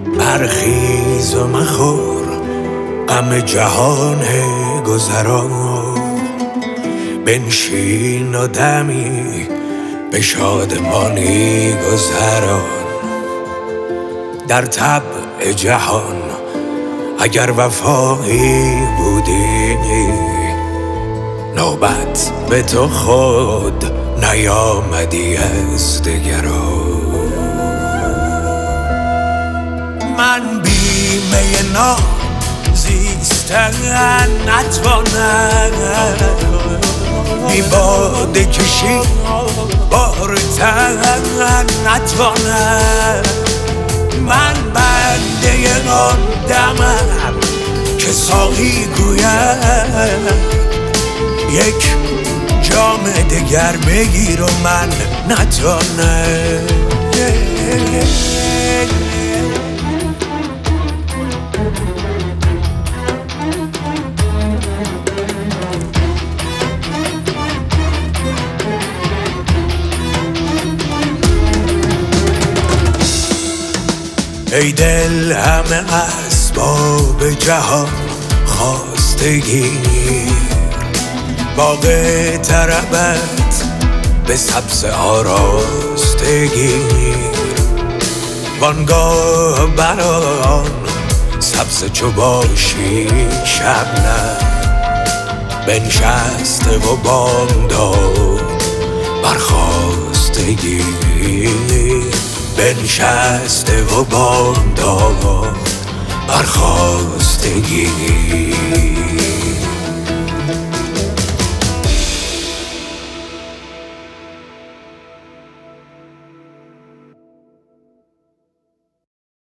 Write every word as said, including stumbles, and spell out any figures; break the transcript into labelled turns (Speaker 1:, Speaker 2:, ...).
Speaker 1: برخیز و مخور غم جهان گذران، بنشین و دمی به شادمانی گذران. در طبع جهان اگر وفایی بودی، نوبت به تو خود نیامدی از دگران. من بیمه نام زیستن نتوانم، بی باده کشی بارتن نتوانم. من بنده آن دمم که ساقی گوید یک جام دگر بگیر و من نتوانم. ای دل همه اسباب جهان خواستگی، باغ طربت به سبز آراستگی. وانگاه بران سبز چو باشی شبنم، بنشسته و بامداد برخاستگی. بنشسته و بامداد برخاستگی.